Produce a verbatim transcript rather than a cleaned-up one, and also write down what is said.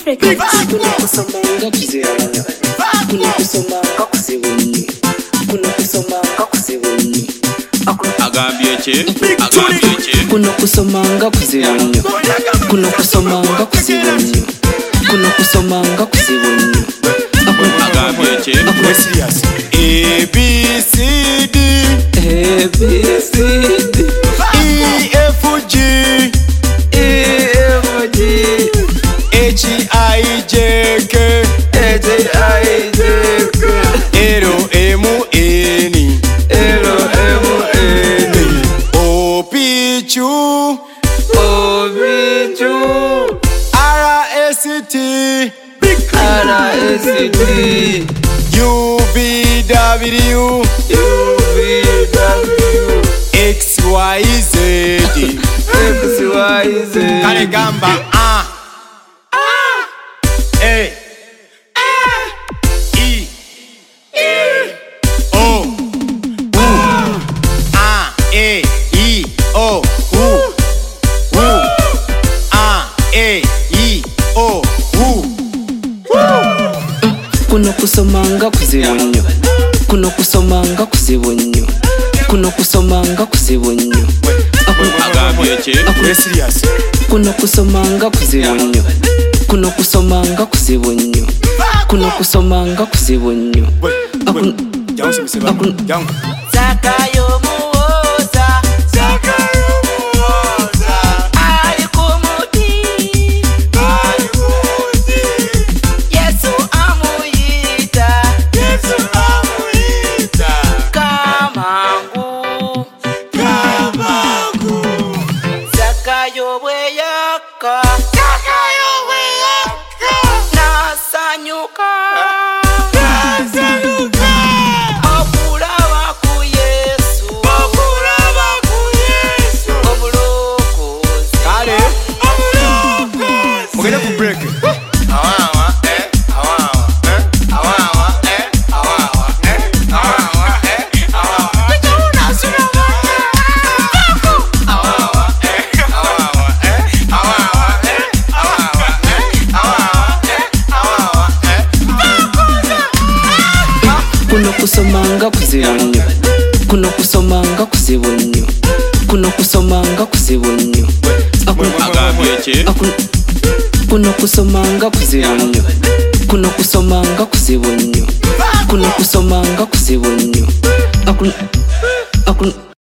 Africa. Kuna kusomanga kuzibonyo, kuna kusomanga kuzibonyo, kuna kusomanga kuzibonyo. Agambye che, agambye che. Kuna kusomanga kuzibonyo, kuna kusomanga kuzibonyo, kuna kusomanga kuzibonyo. Agambye che. A B C D A B C D E F G E F G H I J K H I J K L M N L M N O P Q O B Q R S T R S T U V W U V W X Y Z X Y Z Kale gamba A A E O U A E I O U U A E I O U. Kuno kusomanga kuzibonyo, kuno kusomanga kuzibonyo, kuno kusomanga kuzibonyo. Agambye che. Serious. Kuno kusomanga kuzibonyo, kuno kusomanga kuzibonyo, kuno kusomanga kuzibonyo. Jangu semiseba. Jangu. Zakayo muoza, Zakayo muoza, ali kumuti, ali kumuti. Yesu amuyita, Yesu amuyita. Kamangu, Kamangu. Zakayo bweyaka, Zakayo bweyaka. Nasanyuka, Nasanyuka. Okulaba ku Yesu, okulaba ku Yesu. Omulokozi, Kale. omulokozi. Mugende ku break. Awawa, eh, awawa, eh, awawa, eh, awawa, eh, awawa, eh, awawa. Tujuna sura wako. Awawa, eh, awawa, eh, awawa, eh, awawa, eh, awawa, eh, awawa, eh. Kuno kusomanga kuzibonyo, kuno kusomanga kuzibonyo, kuno kusomanga kuzibonyo. Agambye che. Kuno kusomanga kuzibonyo, kuno kusomanga kuzibonyo, kuno kusomanga kuzibonyo.